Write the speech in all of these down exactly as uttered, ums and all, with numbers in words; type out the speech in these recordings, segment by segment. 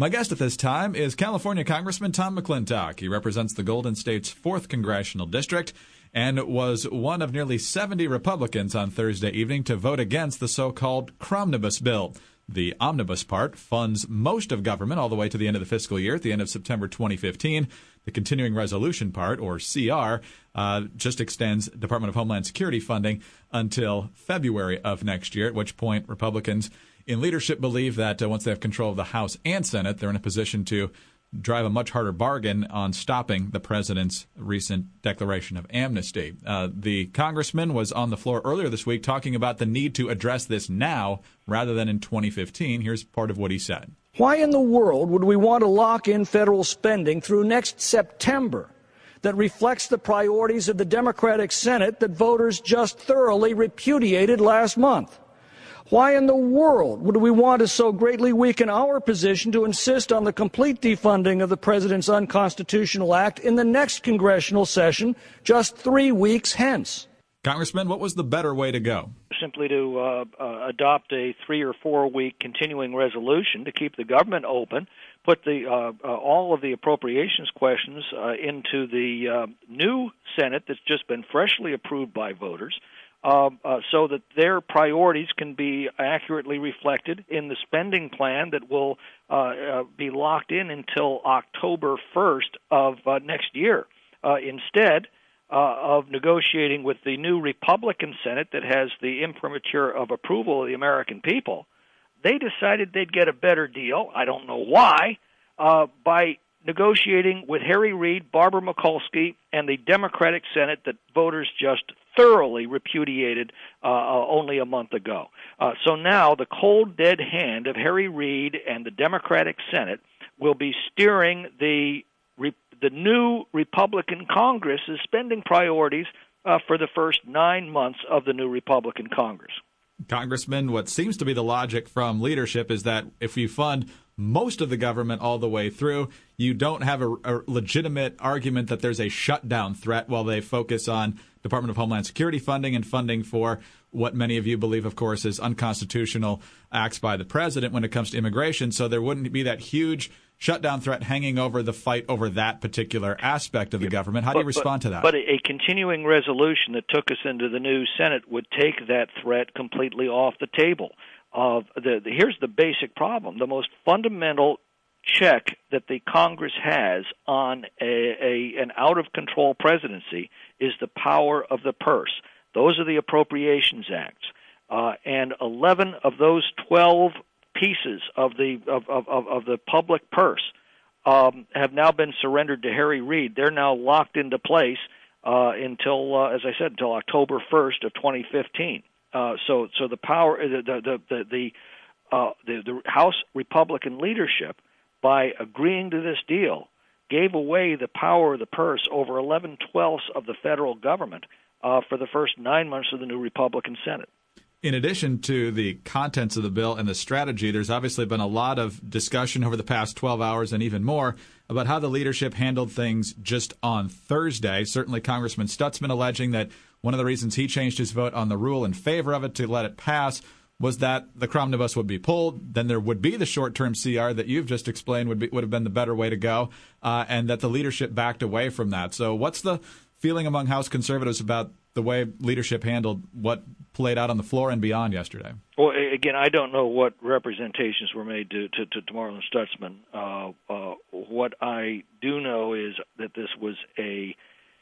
My guest at this time is California Congressman Tom McClintock. He represents the Golden State's fourth Congressional District and was one of nearly seventy Republicans on Thursday evening to vote against the so-called Cromnibus Bill. The omnibus part funds most of government all the way to the end of the fiscal year at the end of September twenty fifteen. The continuing resolution part, or C R, uh, just extends Department of Homeland Security funding until February of next year, at which point Republicans in leadership believe that uh, once they have control of the House and Senate, they're in a position to drive a much harder bargain on stopping the president's recent declaration of amnesty. Uh, the congressman was on the floor earlier this week talking about the need to address this now rather than in twenty fifteen. Here's part of what he said. Why in the world would we want to lock in federal spending through next September that reflects the priorities of the Democratic Senate that voters just thoroughly repudiated last month? Why in the world would we want to so greatly weaken our position to insist on the complete defunding of the President's unconstitutional act in the next congressional session just three weeks hence? Congressman, what was the better way to go? Simply to uh, uh, adopt a three- or four-week continuing resolution to keep the government open, put the uh, uh, all of the appropriations questions uh, into the uh, new Senate that's just been freshly approved by voters, Uh, uh, so that their priorities can be accurately reflected in the spending plan that will uh, uh, be locked in until October first of uh, next year. Uh, instead uh, of negotiating with the new Republican Senate that has the imprimatur of approval of the American people, they decided they'd get a better deal, I don't know why, uh, by negotiating with Harry Reid, Barbara Mikulski, and the Democratic Senate that voters just thoroughly repudiated uh, only a month ago. Uh, so now the cold, dead hand of Harry Reid and the Democratic Senate will be steering the re- the new Republican Congress's spending priorities uh, for the first nine months of the new Republican Congress. Congressman, what seems to be the logic from leadership is that if you fund most of the government all the way through, you don't have a, a legitimate argument that there's a shutdown threat while they focus on Department of Homeland Security funding and funding for what many of you believe, of course, is unconstitutional acts by the president when it comes to immigration. So there wouldn't be that huge shutdown threat hanging over the fight over that particular aspect of the government. How do you respond but, to that? But a continuing resolution that took us into the new Senate would take that threat completely off the table. Of the, the here's the basic problem: the most fundamental check that the Congress has on a, a an out of control presidency is the power of the purse. Those are the Appropriations Acts, uh, and eleven of those twelve pieces of the of, of, of the public purse um, have now been surrendered to Harry Reid. They're now locked into place uh, until, uh, as I said, until October first of twenty fifteen. Uh, so, so the power, the the the the, uh, the the House Republican leadership, by agreeing to this deal, gave away the power of the purse over eleven twelfths of the federal government uh, for the first nine months of the new Republican Senate. In addition to the contents of the bill and the strategy, there's obviously been a lot of discussion over the past twelve hours and even more about how the leadership handled things just on Thursday. Certainly Congressman Stutzman alleging that one of the reasons he changed his vote on the rule in favor of it to let it pass was that the Cromnibus would be pulled, then there would be the short-term C R that you've just explained would be, would have been the better way to go, uh, and that the leadership backed away from that. So what's the feeling among House conservatives about the way leadership handled what played out on the floor and beyond yesterday? Well, again, I don't know what representations were made to, to, to, to Marlin Stutzman. Uh, uh, what I do know is that this was a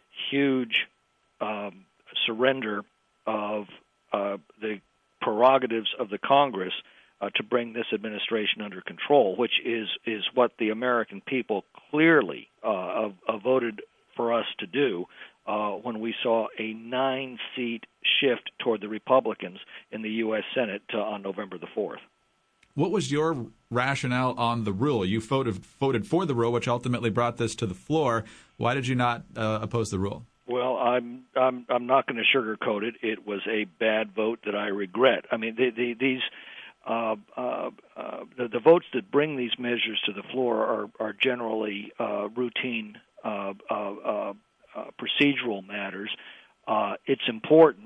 huge um, surrender of uh, the prerogatives of the Congress uh, to bring this administration under control, which is, is what the American people clearly uh, uh, voted for us to do uh, when we saw a nine-seat shift toward the Republicans in the U S Senate uh, on November the fourth. What was your rationale on the rule? You voted, voted for the rule, which ultimately brought this to the floor. Why did you not uh, oppose the rule? Well, I'm I'm I'm not going to sugarcoat it. It was a bad vote that I regret. I mean, the, the, these uh, uh, uh, the, the votes that bring these measures to the floor are are generally uh, routine uh, uh, uh, uh, procedural matters. Uh, it's important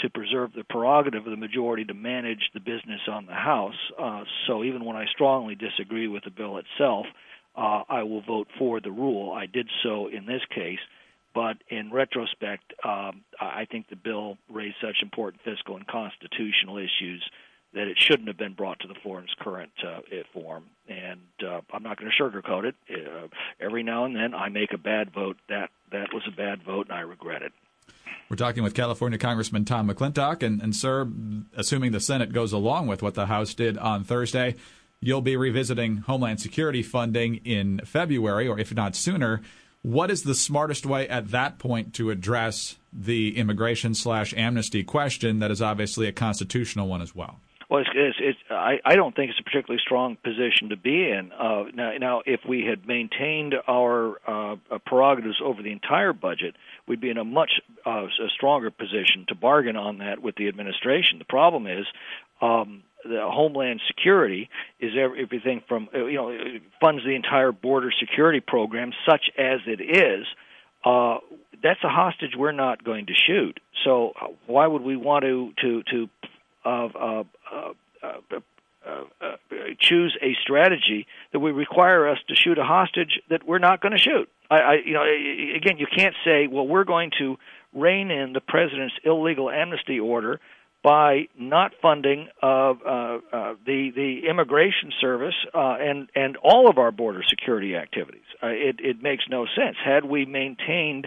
to preserve the prerogative of the majority to manage the business on the House. Uh, so even when I strongly disagree with the bill itself, uh, I will vote for the rule. I did so in this case. But in retrospect, um, I think the bill raised such important fiscal and constitutional issues that it shouldn't have been brought to the floor in its current uh, form. And uh, I'm not going to sugarcoat it. Uh, every now and then I make a bad vote. That that was a bad vote, and I regret it. We're talking with California Congressman Tom McClintock. And, and, sir, assuming the Senate goes along with what the House did on Thursday, you'll be revisiting Homeland Security funding in February, or if not sooner. What is the smartest way at that point to address the immigration slash amnesty question that is obviously a constitutional one as well? Well, it's, it's, it's, I, I don't think it's a particularly strong position to be in. Uh, now, now, if we had maintained our uh, prerogatives over the entire budget, we'd be in a much uh, a stronger position to bargain on that with the administration. The problem is um, the Homeland Security is everything from, you know, it funds the entire border security program, such as it is. Uh, that's a hostage we're not going to shoot. So why would we want to to to uh, uh, uh, uh, uh, uh, choose a strategy that would require us to shoot a hostage that we're not going to shoot? I, I, you know, again, you can't say, well, we're going to rein in the president's illegal amnesty order by not funding uh, uh, uh, the the immigration service uh, and and all of our border security activities. Uh, it it makes no sense. Had we maintained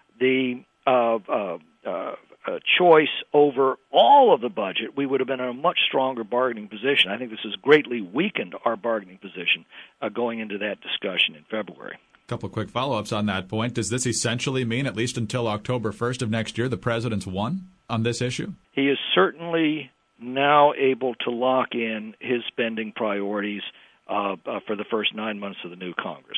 the uh, uh, uh, uh, choice over all of the budget, we would have been in a much stronger bargaining position. I think this has greatly weakened our bargaining position uh, going into that discussion in February. A couple of quick follow-ups on that point. Does this essentially mean, at least until October first of next year, the president's won on this issue? He is certainly now able to lock in his spending priorities uh, uh, for the first nine months of the new Congress.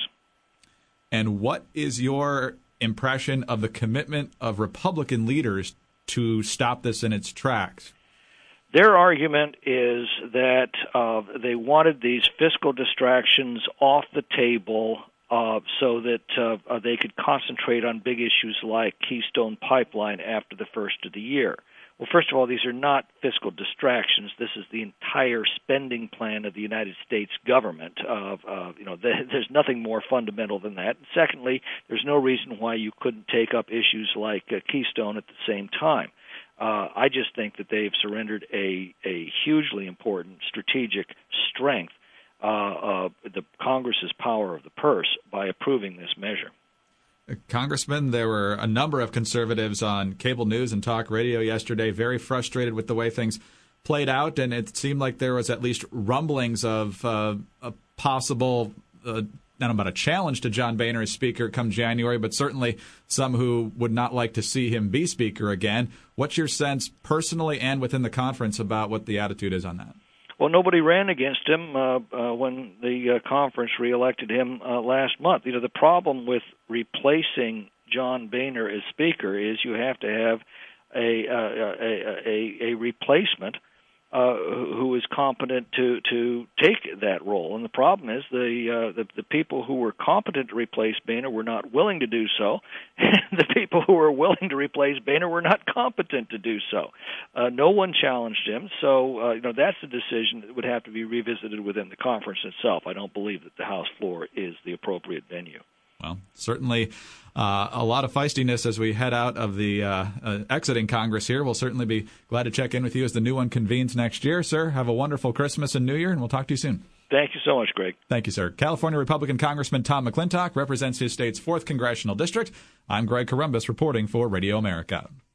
And what is your impression of the commitment of Republican leaders to stop this in its tracks? Their argument is that uh, they wanted these fiscal distractions off the table Uh, so that uh, they could concentrate on big issues like Keystone Pipeline after the first of the year. Well, first of all, these are not fiscal distractions. This is the entire spending plan of the United States government. Uh, uh, you know, the, there's nothing more fundamental than that. And secondly, there's no reason why you couldn't take up issues like uh, Keystone at the same time. Uh, I just think that they've surrendered a, a hugely important strategic strength Uh, uh, the Congress's power of the purse by approving this measure. Congressman, there were a number of conservatives on cable news and talk radio yesterday very frustrated with the way things played out, and it seemed like there was at least rumblings of uh, a possible, uh, I don't know about a challenge to John Boehner as Speaker come January, but certainly some who would not like to see him be Speaker again. What's your sense personally and within the conference about what the attitude is on that? Well, nobody ran against him uh, uh, when the uh, conference reelected him uh, last month. You know, the problem with replacing John Boehner as Speaker is you have to have a uh, a, a, a replacement uh, who is competent to, to take that role. And the problem is the, uh, the the people who were competent to replace Boehner were not willing to do so. And the people who were willing to replace Boehner were not competent to do so. Uh, no one challenged him, so uh, you know that's a decision that would have to be revisited within the conference itself. I don't believe that the House floor is the appropriate venue. Well, certainly uh, a lot of feistiness as we head out of the uh, uh, exiting Congress here. We'll certainly be glad to check in with you as the new one convenes next year. Sir, have a wonderful Christmas and New Year, and we'll talk to you soon. Thank you so much, Greg. Thank you, sir. California Republican Congressman Tom McClintock represents his state's fourth Congressional District. I'm Greg Corombos reporting for Radio America.